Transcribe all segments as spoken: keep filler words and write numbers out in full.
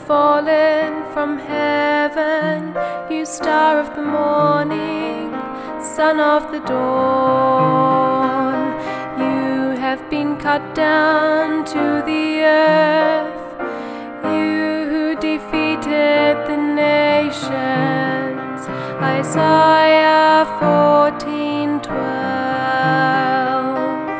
fallen from heaven, you star of the morning, son of the dawn. You have been cut down to the earth, you who defeated the nations. Isaiah fourteen twelve.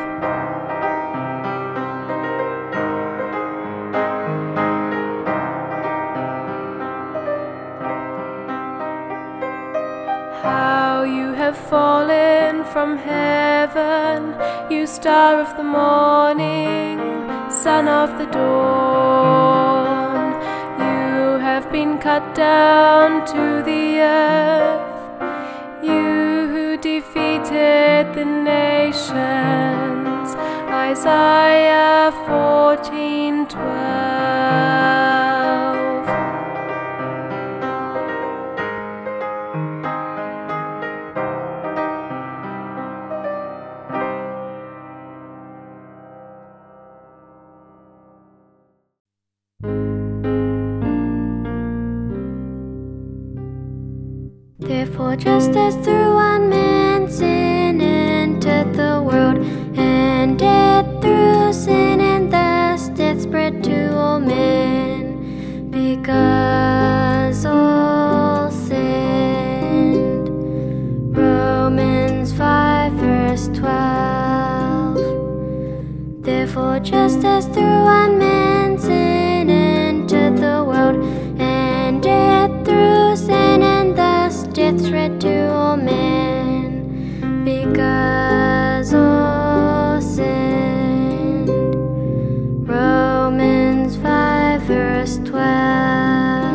How you have fallen from heaven, you star of the morning, son of the dawn. You have been cut down to the earth, you who defeated the nations. Isaiah fourteen twelve. Therefore, just as through one man sin entered the world, and death through sin, and thus death spread to all men, because all sinned. Romans five verse twelve. Therefore, just as through one man sin entered the world, and death through sin, and thus death spread to all men, because all sinned. Romans five verse twelve.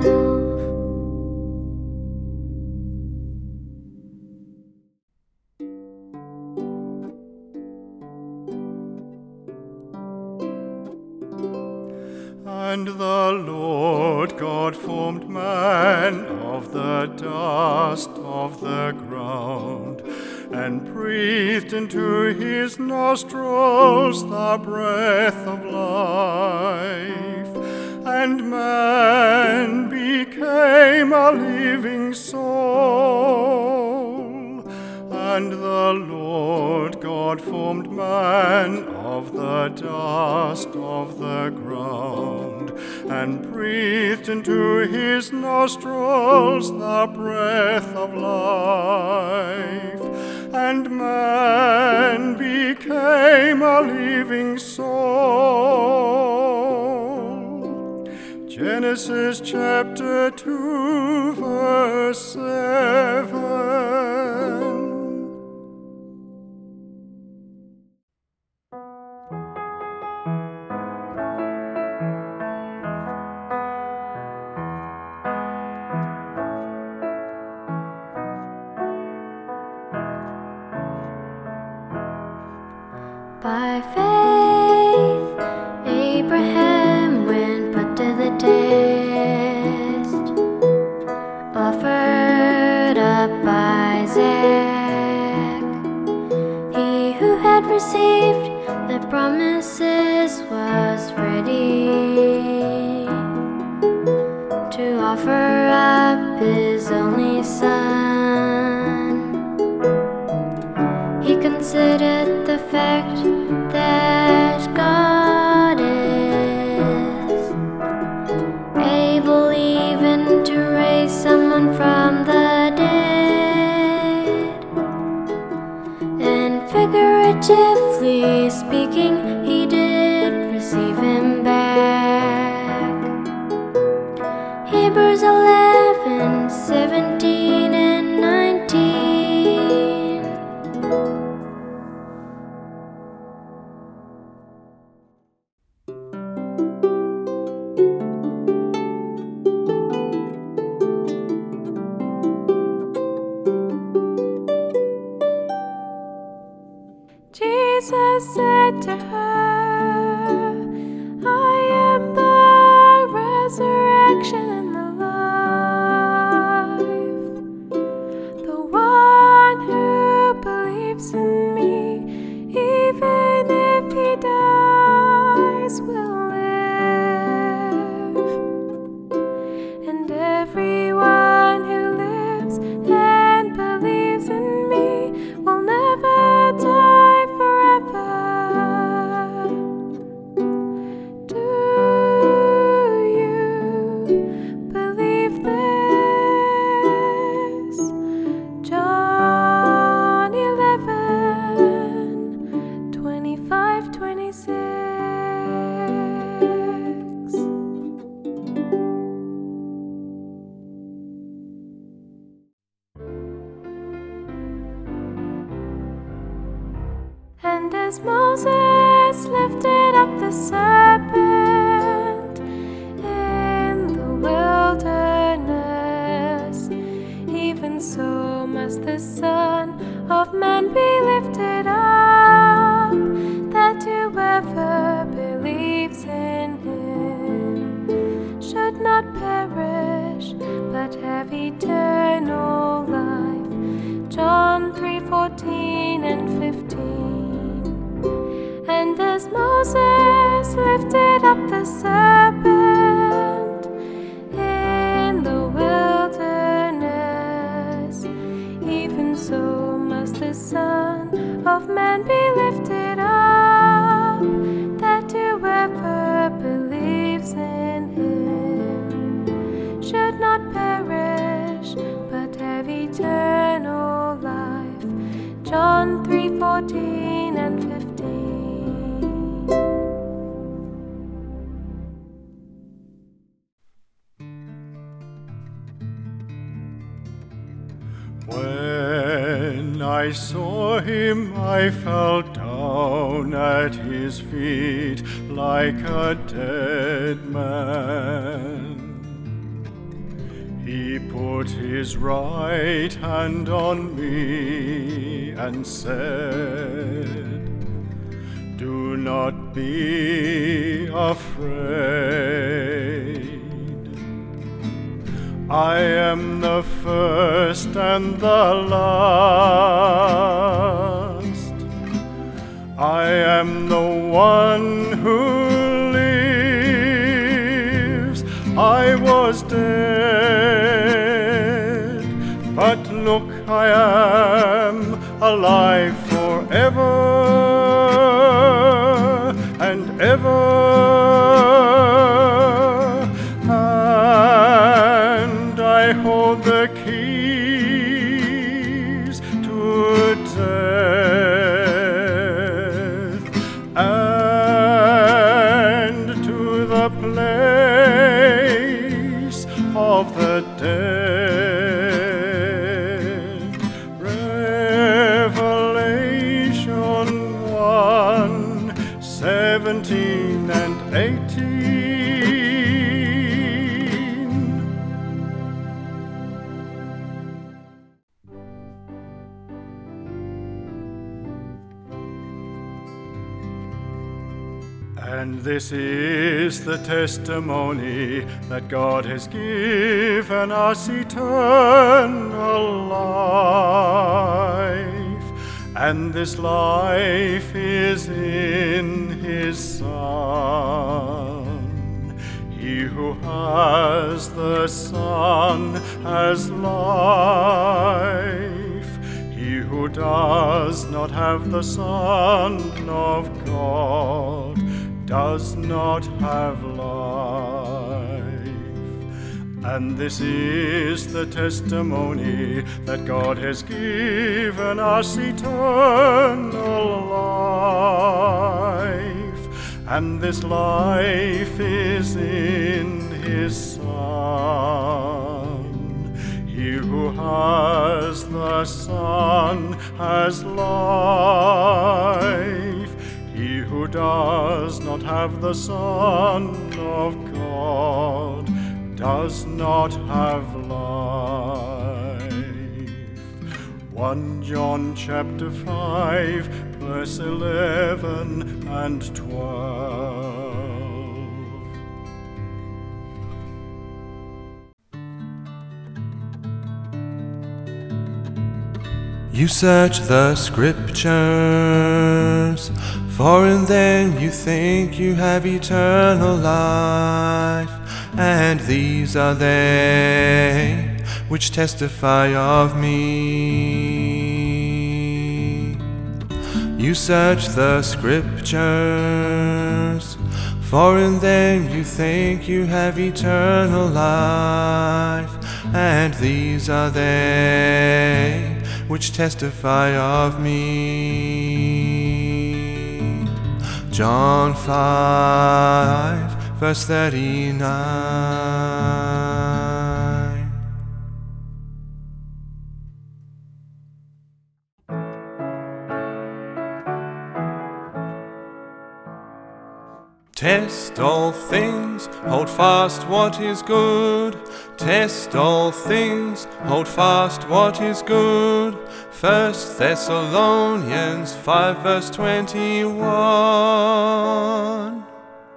And the Lord God formed man of the dust of the ground, and breathed into his nostrils the breath of life, and man became a living soul. And the Lord God formed man of the dust of the ground, and breathed into his nostrils the breath of life, and man became a living soul. Genesis chapter two verse seven. By faith, Abraham, when put to the test, offered up Isaac. He who had received the promises was ready to offer up his only son. He considered the fact that God is able even to raise someone from the dead, and figuratively speaking, he did receive him back. Hebrews eleven seventeen and nineteen. Jesus said to her, Moses lifted up the serpent in the wilderness, even so must the Son of Man be lifted up, that whoever believes in him should not perish, but have eternal life. John three fourteen and fifteen. And as Moses lifted up the serpent in the wilderness, even so must the Son of Man be lifted up, that whoever believes in him should not perish, but have eternal life. John three fourteen and fifteen. When I saw him, I fell down at his feet like a dead man. He put his right hand on me and said, "Do not be afraid. I am the first and the last. I am the one who lives. I was dead, but look, I am alive forever and ever. I hold the keys to death and to the place of the dead. Revelation one, seventeen and eighteen. And this is the testimony that God has given us eternal life, and this life is in His Son. He who has the Son has life. He who does not have the Son of God does not have life. And this is the testimony that God has given us eternal life, and this life is in His Son. He who has the Son has life. He who does not have the Son of God does not have life. First John chapter five, verse eleven and twelve. You search the Scriptures, for in them you think you have eternal life, and these are they which testify of me. You search the Scriptures, for in them you think you have eternal life, and these are they which testify of me. John five, verse thirty-nine. Test all things, hold fast what is good. Test all things, hold fast what is good. First Thessalonians five verse twenty-one.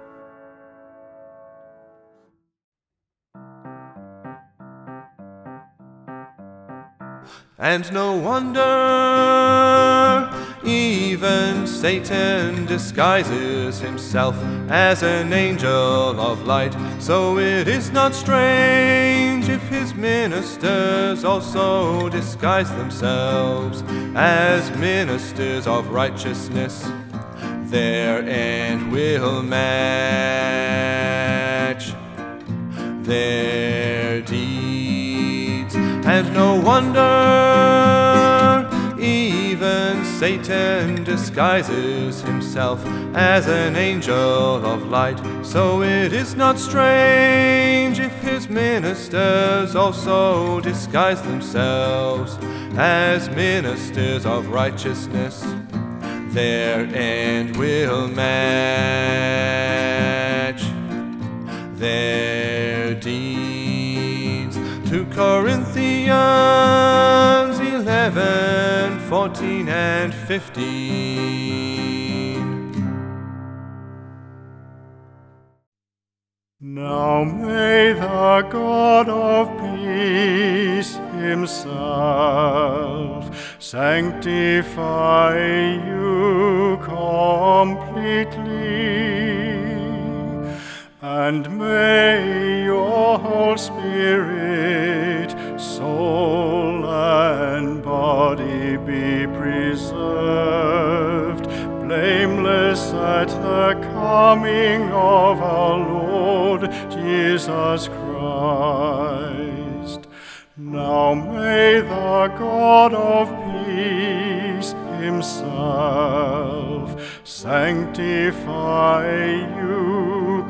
And no wonder even Satan disguises himself as an angel of light. So it is not strange if his ministers also disguise themselves as ministers of righteousness. Their end will match their deeds. And no wonder even Satan disguises himself as an angel of light. So it is not strange if his ministers also disguise themselves as ministers of righteousness. Their end will match their deeds. Two Corinthians eleven, fourteen and fifteen. Now may the God of peace himself sanctify you completely, and may your whole spirit, soul, and body be preserved, blameless at the coming of our Lord Jesus Christ. Now may the God of peace himself sanctify you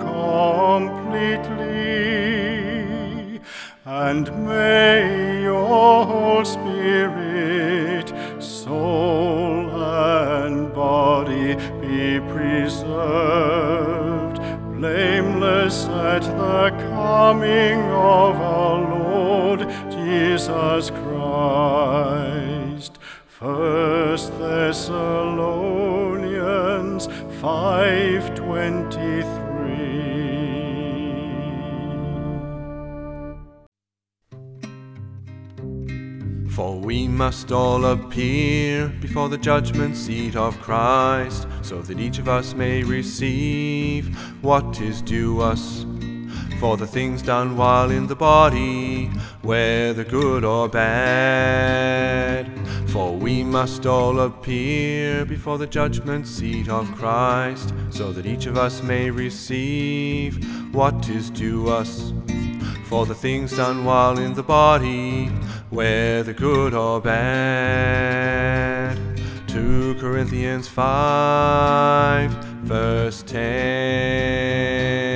completely, and may your whole spirit, soul, and body be preserved, blameless at the coming of our Lord Jesus Christ. First Thessalonians five twenty-three. For we must all appear before the judgment seat of Christ, so that each of us may receive what is due us for the things done while in the body, whether good or bad. For we must all appear before the judgment seat of Christ, so that each of us may receive what is due us for the things done while in the body, whether good or bad. Two Corinthians five, verse ten.